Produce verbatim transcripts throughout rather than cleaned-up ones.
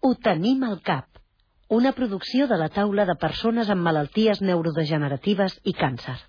Ho tenim al cap. Una producció de la taula de persones amb malalties neurodegeneratives i càncer.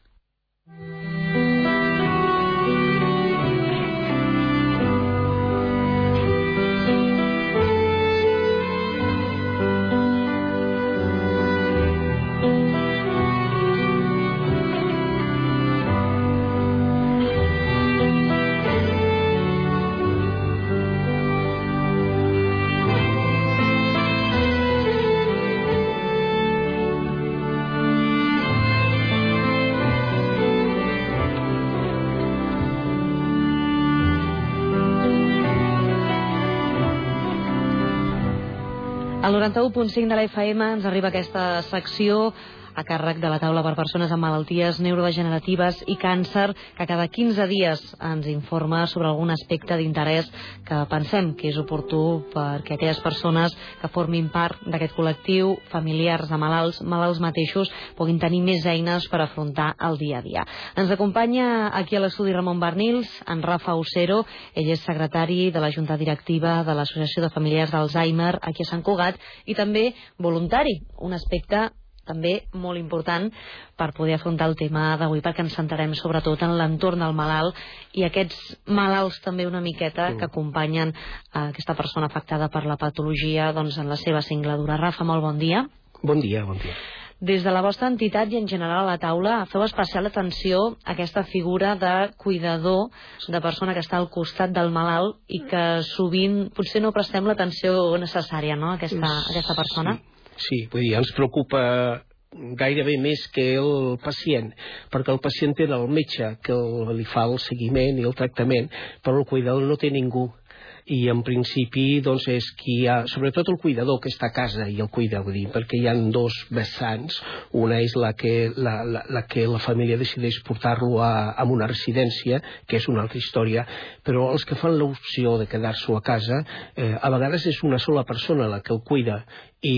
Al noranta-u punt cinc de la F M ens arriba aquesta secció a càrrec de la taula per persones amb malalties neurodegeneratives i càncer, que cada quinze dies ens informa sobre algun aspecte d'interès que pensem que és oportú perquè aquelles persones que formin part d'aquest col·lectiu, familiars de malalts, malalts mateixos, puguin tenir més eines per afrontar el dia a dia. Ens acompanya aquí a l'estudi Ramon Barnils, en Rafa Osero, ell és secretari de la Junta Directiva de l'Associació de Familiars d'Alzheimer aquí a Sant Cugat i també voluntari, un aspecte també molt important per poder afrontar el tema d'avui, perquè ens centrarem sobretot en l'entorn del malalt i aquests malalts també una miqueta que acompanyen aquesta persona afectada per la patologia doncs, en la seva singladura. Rafa, molt bon dia. Bon dia, bon dia. Des de la vostra entitat i en general a la taula feu especial atenció a aquesta figura de cuidador, de persona que està al costat del malalt i que sovint potser no prestem l'atenció necessària, no?, a aquesta, a aquesta persona. Sí. Sí, vull dir, ens preocupa gairebé més que el pacient, perquè el pacient té el metge que li fa el seguiment i el tractament, però el cuidador no té ningú. I en principi doncs és qui ha, sobretot el cuidador que està a casa i el cuida, vull dir, perquè hi ha dos vessants. Una és la que la, la, la que la família decideix portar-lo a, a una residència, que és una altra història, però els que fan l'opció de quedar-s'ho a casa, eh, a vegades és una sola persona la que el cuida i,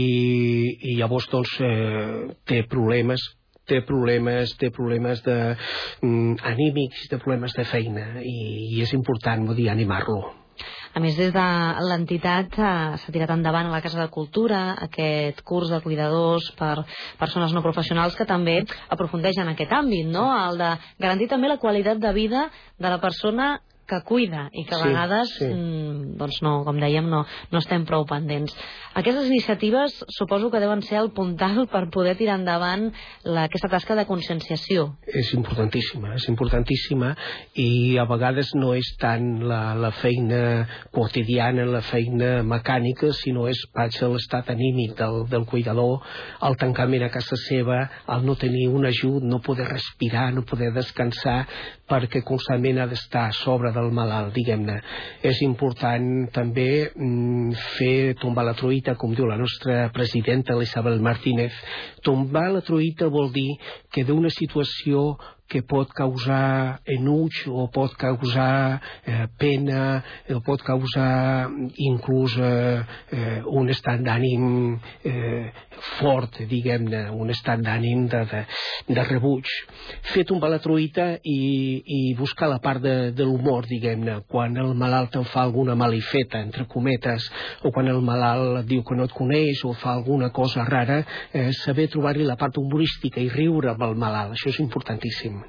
i llavors doncs eh, té problemes té problemes, té problemes de, mm, anímics, té problemes de feina i, i és important, vull dir, animar-lo. A més, des de l'entitat eh, s'ha tirat endavant a la Casa de Cultura aquest curs de cuidadors per persones no professionals que també aprofundeix en aquest àmbit, no?, el de garantir també la qualitat de vida de la persona que cuida i que a vegades, sí, sí. doncs no, com dèiem, no, no estem prou pendents. Aquestes iniciatives suposo que deuen ser el puntal per poder tirar endavant la, aquesta tasca de conscienciació. És importantíssima, és importantíssima i a vegades no és tant la, la feina quotidiana, la feina mecànica, sinó és patxa l'estat anímic del, del cuidador, el tancament a casa seva, el no tenir un ajut, no poder respirar, no poder descansar, perquè constantment ha d'estar a sobre del malalt, diguem-ne. És important també mm, fer tombar la truita, com diu la nostra presidenta, l'Isabel Martínez. Tombar la truita vol dir que d'una situació que pot causar enuig o pot causar eh, pena, o pot causar inclús eh, eh, un estat d'ànim eh, fort, diguem-ne, un estat d'ànim de, de, de rebuig. Fer tombar la truita i, i buscar la part de, de l'humor, diguem-ne, quan el malalt en fa alguna malifeta, entre cometes, o quan el malalt diu que no et coneix o fa alguna cosa rara, eh, saber trobar-hi la part humorística i riure amb el malalt, això és importantíssim.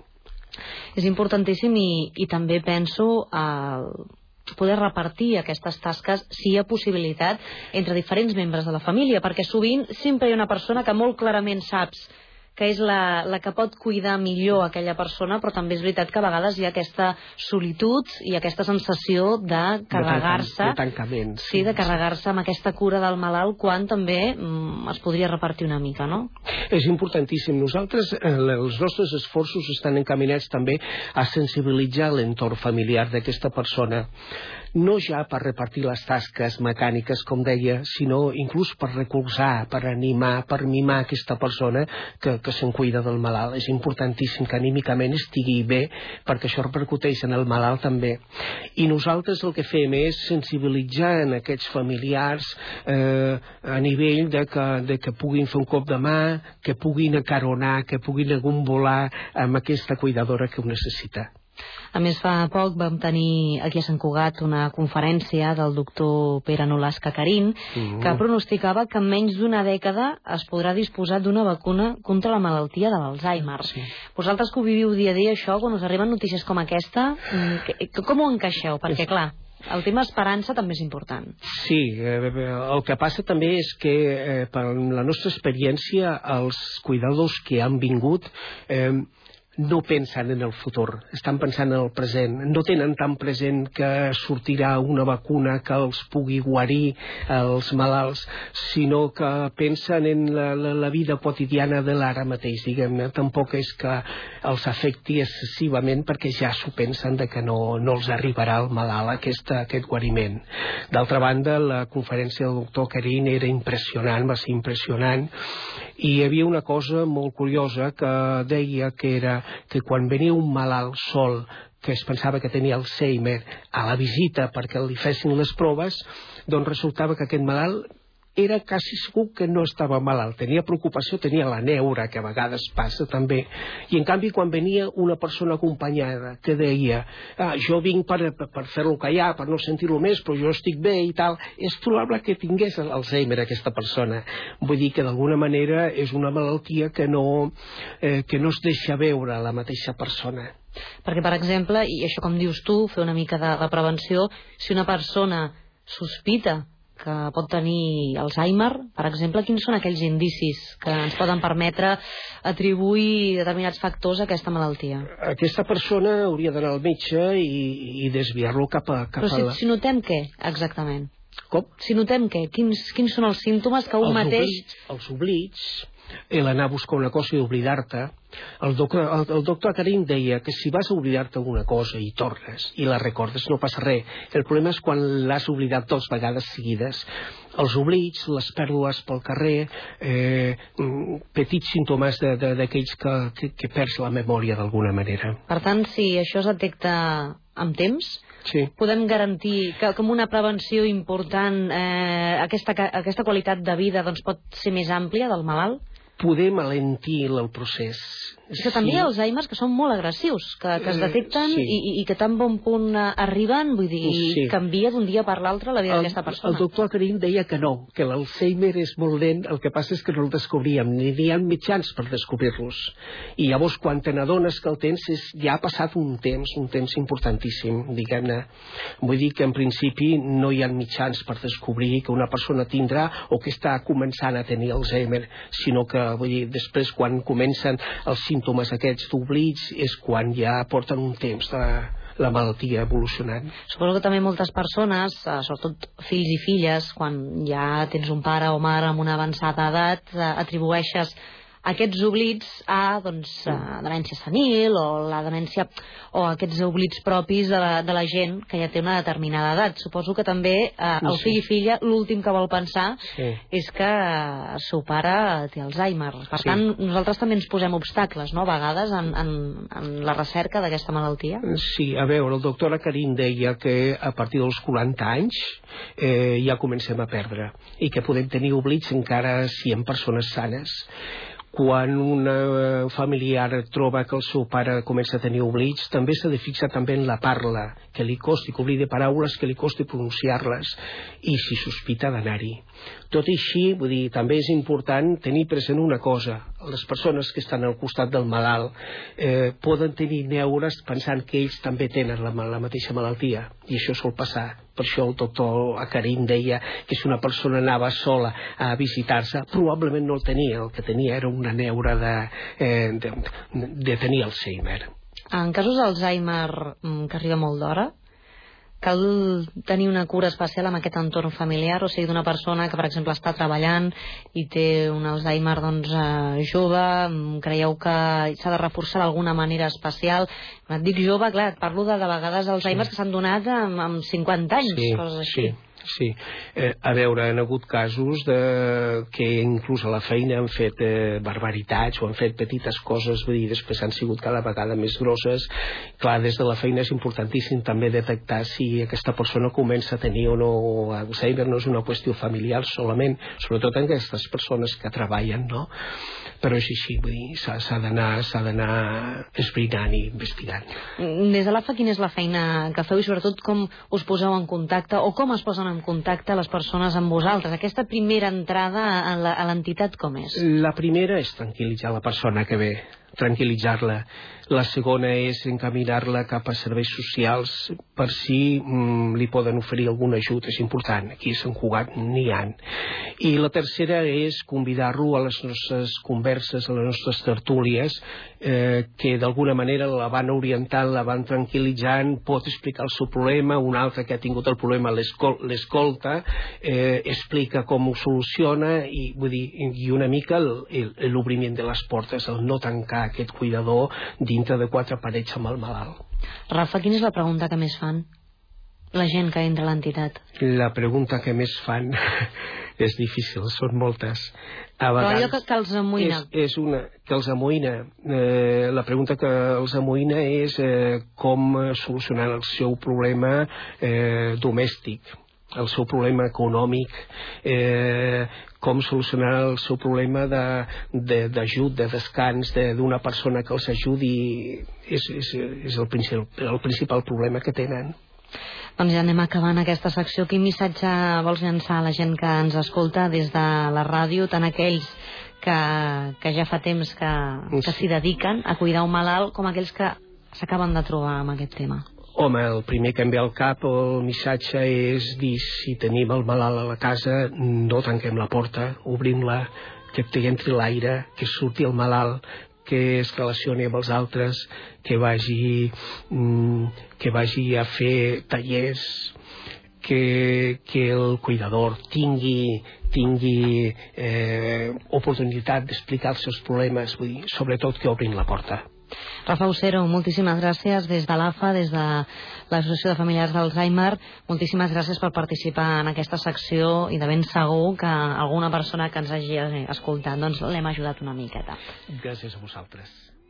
És importantíssim i, i també penso a poder repartir aquestes tasques, si hi ha possibilitat, entre diferents membres de la família, perquè sovint sempre hi ha una persona que molt clarament saps que és la, la que pot cuidar millor aquella persona, però també és veritat que a vegades hi ha aquesta solitud i aquesta sensació de carregar-se de tancament, sí, sí, de carregar-se amb aquesta cura del malalt, quan també mm, es podria repartir una mica, no? És importantíssim. Nosaltres, eh, els nostres esforços estan encaminats també a sensibilitzar l'entorn familiar d'aquesta persona, no ja per repartir les tasques mecàniques, com deia, sinó inclús per recolzar, per animar, per mimar aquesta persona que, que se'n cuida del malalt. És importantíssim que anímicament estigui bé, perquè això repercuteix en el malalt també. I nosaltres el que fem és sensibilitzar en aquests familiars eh, a nivell de que, de que puguin fer un cop de mà, que puguin acaronar, que puguin agombolar amb aquesta cuidadora que ho necessita. A més, fa poc vam tenir aquí a Sant Cugat una conferència del doctor Pere Nolasca Carín, mm. que pronosticava que en menys d'una dècada es podrà disposar d'una vacuna contra la malaltia de l'Alzheimer. Sí. Vosaltres que ho viviu dia a dia, això, quan us arriben notícies com aquesta, com ho encaixeu? Perquè, clar, el tema esperança també és important. Sí, eh, el que passa també és que, eh, per la nostra experiència, els cuidadors que han vingut eh, no pensen en el futur, estan pensant en el present, no tenen tan present que sortirà una vacuna que els pugui guarir els malalts, sinó que pensen en la, la, la vida quotidiana de l'ara mateix, diguem-ne. Tampoc és que els afecti excessivament perquè ja s'ho pensen de que no, no els arribarà al malalt aquest, aquest guariment. D'altra banda, la conferència del doctor Carín era impressionant, va ser impressionant, i hi havia una cosa molt curiosa que deia que era que quan venia un malalt sol que es pensava que tenia Alzheimer a la visita perquè li fessin les proves, doncs resultava que aquest malalt era quasi segur que no estava malalt, tenia preocupació, tenia la neura, que a vegades passa també, i en canvi quan venia una persona acompanyada que deia, ah, jo vinc per, per, per fer-lo callar, per no sentir-lo més, però jo estic bé i tal, és probable que tingués Alzheimer aquesta persona. Vull dir que d'alguna manera és una malaltia que no, eh, que no es deixa veure la mateixa persona. Perquè, per exemple, i això com dius tu, fer una mica de, de prevenció, si una persona sospita que pot tenir Alzheimer, per exemple, quins són aquells indicis que ens poden permetre atribuir determinats factors a aquesta malaltia? Aquesta persona hauria d'anar al metge i, i desviar-lo cap a... Cap Però si, a la... si notem què, exactament? Com? Si notem què? Quins, quins són els símptomes que un els mateix... Oblits, els oblits, l'anar a buscar una cosa i oblidar-te. El doctor, el, el doctor Carín deia que si vas a oblidar-te alguna cosa i tornes i la recordes no passa res. El problema és quan l'has oblidat dues vegades seguides. Els oblits, les pèrdues pel carrer, eh, petits símptomes d'aquells que, que, que perds la memòria d'alguna manera. Per tant, si això es detecta amb temps, sí, podem garantir que com una prevenció important eh, aquesta, aquesta qualitat de vida doncs, pot ser més àmplia del malalt? Podem alentir el procés. És que també hi ha Alzheimer que són molt agressius, que, que es detecten sí. i, i que tan bon punt arriben, vull dir, sí. canvia d'un dia per l'altre la vida d'aquesta persona. El doctor Carín deia que no, que l'Alzheimer és molt lent, el que passa és que no el descobríem, ni hi ha mitjans per descobrir-los. I llavors, quan te n'adones que el temps és, ja ha passat un temps, un temps importantíssim, diguem-ne. Vull dir que en principi no hi ha mitjans per descobrir que una persona tindrà o que està començant a tenir Alzheimer, sinó que, vull dir, després quan comencen els símptomes aquests d'oblits és quan ja porten un temps de la malaltia evolucionant. Suposo que també moltes persones, sobretot fills i filles, quan ja tens un pare o mare amb una avançada edat, atribueixes aquests oblits a doncs, a demència senil o la demència o aquests oblits propis de la, de la gent que ja té una determinada edat. Suposo que també eh, el fill i filla l'últim que vol pensar sí. és que el seu pare té Alzheimer. Per sí. tant, nosaltres també ens posem obstacles, no?, a vegades en, en, en la recerca d'aquesta malaltia. Sí, a veure, el doctor Carín deia que a partir dels quaranta anys eh, ja comencem a perdre i que podem tenir oblits encara si en persones sanes. Quan un familiar troba que el seu pare comença a tenir oblits, també s'ha de fixar també en la parla, que li costi, que oblide paraules, que li costi pronunciar-les, i si sospita d'anar-hi. Tot i així, vull dir, també és important tenir present una cosa. Les persones que estan al costat del malalt eh, poden tenir neures pensant que ells també tenen la, la mateixa malaltia, i això sol passar. Per això el doctor Carín deia que si una persona anava sola a visitar-se, probablement no el tenia, el que tenia era una neura de, eh, de, de tenir Alzheimer. En casos d'Alzheimer que arriba molt d'hora, cal tenir una cura especial amb aquest entorn familiar, o sigui, d'una persona que, per exemple, està treballant i té un Alzheimer doncs, eh, jove, creieu que s'ha de reforçar d'alguna manera especial? Quan et dic jove, clar, et parlo de, de vegades Alzheimer sí. que s'han donat amb, amb cinquanta anys, sí, coses així. Sí. Sí, eh, a veure, han hagut casos de que inclús a la feina han fet eh, barbaritats o han fet petites coses, vull dir, després han sigut cada vegada més grosses. Clar, des de la feina és importantíssim també detectar si aquesta persona comença a tenir o no Alzheimer. No és una qüestió familiar solament, sobretot en aquestes persones que treballen, no? Però és així, vull dir, s'ha d'anar s'ha d'anar esbrinant i investigant. Des de l'A F A, quina és la feina que feu i sobretot com us poseu en contacte o com es posen en contacte les persones amb vosaltres? Aquesta primera entrada a l'entitat com és? La primera és tranquil·litzar la persona que ve, tranquil·litzar-la. La segona és encaminar-la cap a serveis socials per si mm, li poden oferir algun ajut. És important, aquí a Sant Cugat n'hi ha. I la tercera és convidar-lo a les nostres converses, a les nostres tertúlies, eh, que d'alguna manera la van orientant, la van tranquil·litzant, pot explicar el seu problema, un altre que ha tingut el problema l'escolta, eh, explica com ho soluciona i, vull dir, i una mica l'obriment de les portes, el no tancar aquest cuidador dintre de quatre parets amb el malalt. Rafa, quina és la pregunta que més fan la gent que entra a l'entitat? La pregunta que més fan és difícil, són moltes. A Però allò que, que els amoïna. És, és una que els amoïna. Eh, la pregunta que els amoïna és eh, com solucionar el seu problema eh, domèstic, el seu problema econòmic, eh, com solucionar el seu problema d'ajut, de, de, de descans, d'una de, persona que els ajudi. És, és, és el, principal, el principal problema que tenen. Doncs ja anem acabant aquesta secció. Quin missatge vols llançar a la gent que ens escolta des de la ràdio, tant aquells que, que ja fa temps que, que s'hi dediquen a cuidar un malalt com aquells que s'acaben de trobar amb aquest tema? Home, el primer que em ve al cap, el missatge és dir, si tenim el malalt a la casa, no tanquem la porta, obrim-la, que hi entri l'aire, que surti el malalt, que es relacioni amb els altres, que vagi, que vagi a fer tallers, que, que el cuidador tingui, tingui eh, oportunitat d'explicar els seus problemes, vull dir, sobretot que obrin la porta. Rafa Usero, moltíssimes gràcies des de l'A F A, des de l'Associació de Familiars d'Alzheimer. Moltíssimes gràcies per participar en aquesta secció i de ben segur que alguna persona que ens hagi escoltat doncs l'hem ajudat una miqueta. Gràcies a vosaltres.